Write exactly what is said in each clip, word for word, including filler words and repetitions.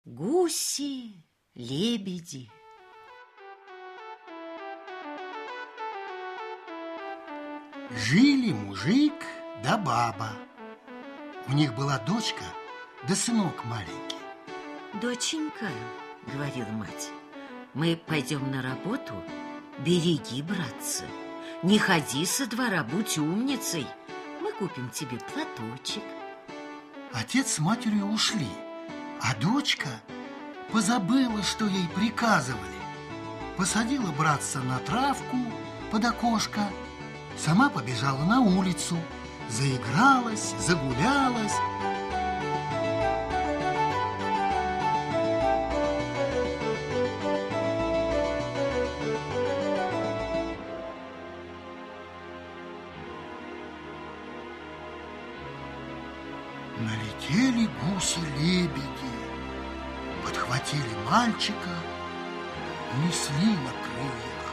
Гуси, лебеди. Жили мужик да баба. У них была дочка да сынок маленький. Доченька, говорила мать, мы пойдем на работу, береги, братца. Не ходи со двора, будь умницей. Мы купим тебе платочек. Отец с матерью ушли, а дочка позабыла, что ей приказывали. Посадила братца на травку под окошко, сама побежала на улицу, заигралась, загулялась. Налетели гуси-лебеди, подхватили мальчика, несли на крыльях.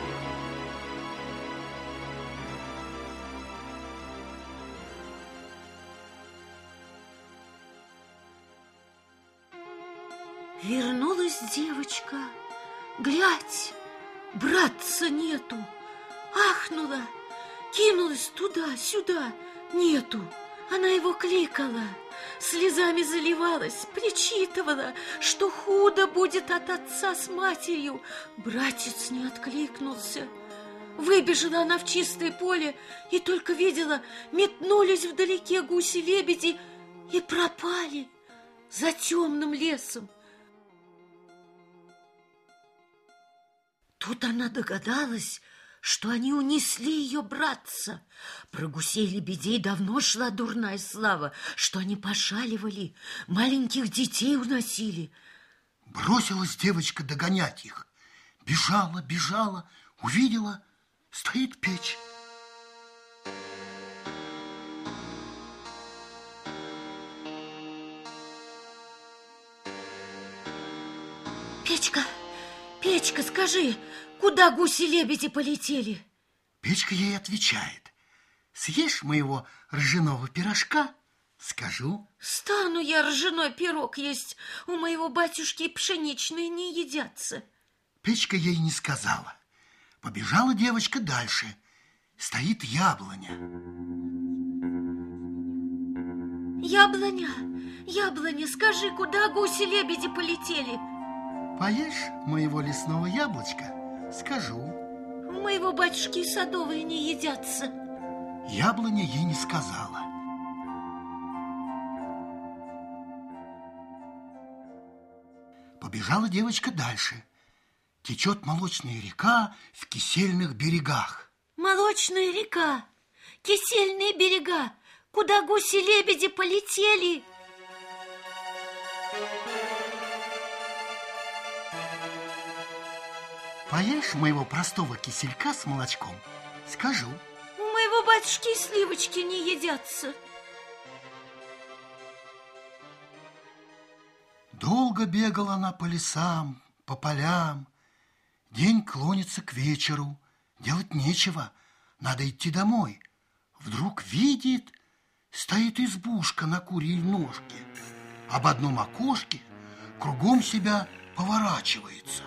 Вернулась девочка. Глядь, братца нету. Ахнула, кинулась туда-сюда. Нету. Она его кликала, слезами заливалась, причитывала, что худо будет от отца с матерью. Братец не откликнулся. Выбежала она в чистое поле и только видела, метнулись вдалеке гуси-лебеди и пропали за темным лесом. Тут она догадалась, что они унесли ее братца. Про гусей-лебедей давно шла дурная слава, что они пошаливали, маленьких детей уносили. Бросилась девочка догонять их. Бежала, бежала, увидела, стоит печь. Печка, Печка, скажи, куда гуси-лебеди полетели? Печка ей отвечает: съешь моего ржаного пирожка, скажу. Стану я ржаной пирог есть, у моего батюшки пшеничные не едятся. Печка ей не сказала. Побежала девочка дальше. Стоит яблоня. Яблоня, яблоня, скажи, куда гуси-лебеди полетели? Поешь моего лесного яблочка, скажу. У моего батюшки садовые не едятся. Яблоня ей не сказала. Побежала девочка дальше. Течет молочная река в кисельных берегах. Молочная река, кисельные берега, куда гуси-лебеди полетели? Поешь моего простого киселька с молочком, скажу. У моего батюшки сливочки не едятся. Долго бегала она по лесам, по полям. День клонится к вечеру. Делать нечего, надо идти домой. Вдруг видит, стоит избушка на курьей ножке. Об одном окошке кругом себя поворачивается.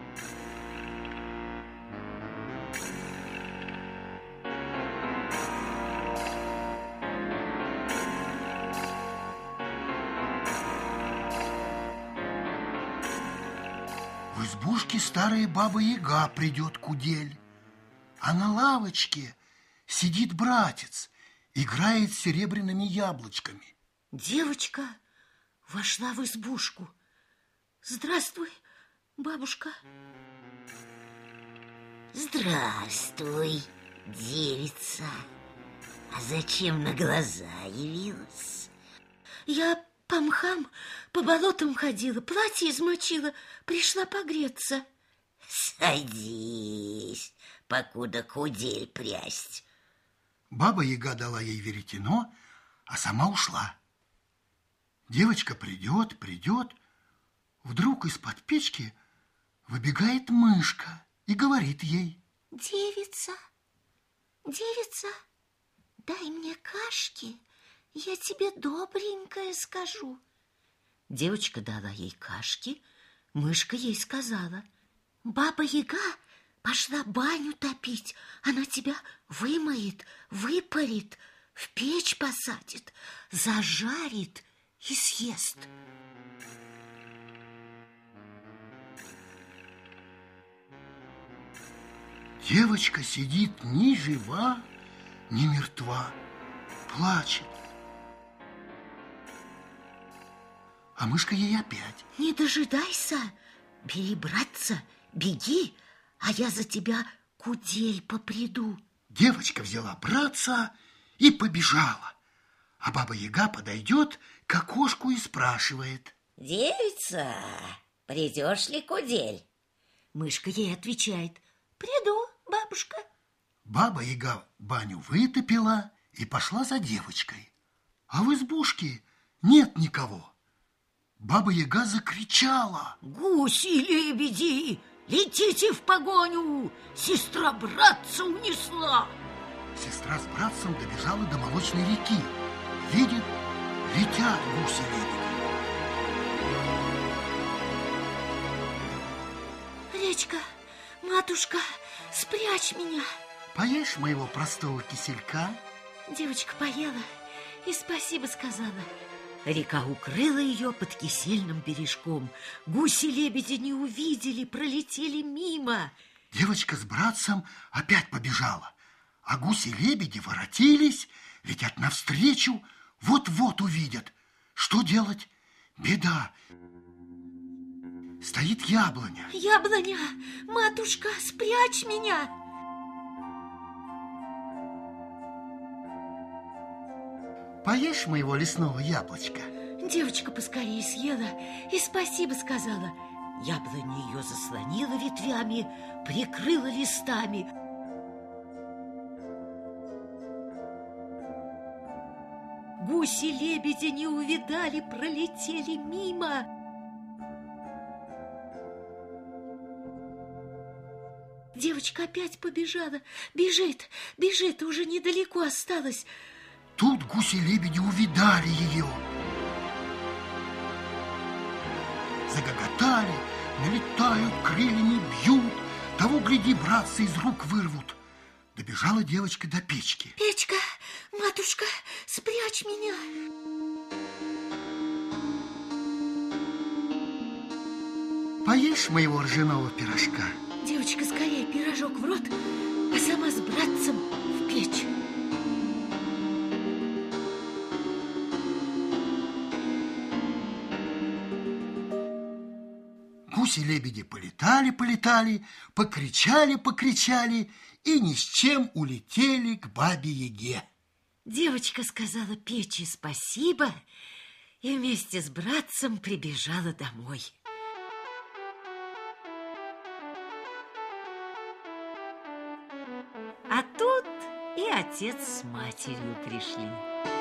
В избушке старая баба-яга придет кудель, а на лавочке сидит братец, играет с серебряными яблочками. Девочка вошла в избушку. Здравствуй, бабушка. Здравствуй, девица. А зачем на глаза явилась? Я по мхам, по болотам ходила, платье измочила, пришла погреться. Садись, покуда кудель прясть. Баба-яга дала ей веретено, а сама ушла. Девочка придет, придет. Вдруг из-под печки выбегает мышка и говорит ей: девица, девица, дай мне кашки, я тебе добренькое скажу. Девочка дала ей кашки, мышка ей сказала: «Баба-яга пошла баню топить, она тебя вымоет, выпарит, в печь посадит, зажарит и съест». Девочка сидит ни жива, ни мертва, плачет. А мышка ей опять: «Не дожидайся, бери, братца, беги, а я за тебя кудель поприду». Девочка взяла братца и побежала. А баба-яга подойдет к окошку и спрашивает: «Девица, придешь ли кудель?» Мышка ей отвечает: «Приду, бабушка». Баба-яга баню вытопила и пошла за девочкой. А в избушке нет никого. Баба-яга закричала: «Гуси-лебеди, летите в погоню! Сестра братца унесла!» Сестра с братцем добежала до молочной реки. Видит, летят гуси-лебеди. «Речка, матушка, спрячь меня!» Поешь моего простого киселька? Девочка поела и спасибо сказала. Река укрыла ее под кисельным бережком. Гуси-лебеди не увидели, пролетели мимо. Девочка с братцем опять побежала, а гуси-лебеди воротились, летят навстречу, вот-вот увидят. Что делать? Беда. Стоит яблоня. «Яблоня, матушка, спрячь меня!» Поешь моего лесного яблочка? Девочка поскорее съела и спасибо сказала. Яблоня ее заслонила ветвями, прикрыла листами. Гуси-лебеди не увидали, пролетели мимо. Девочка опять побежала. Бежит, бежит, уже недалеко осталось. Тут гуси-лебеди увидали ее. Загоготали, налетают, крыльями бьют. Того, гляди, братцы из рук вырвут. Добежала девочка до печки. «Печка, матушка, спрячь меня!» Поешь моего ржаного пирожка? Девочка скорее пирожок в рот, а сама с братцем в печь. Гуси-лебеди полетали-полетали, покричали-покричали и ни с чем улетели к бабе-яге. Девочка сказала печи спасибо и вместе с братцем прибежала домой. А тут и отец с матерью пришли.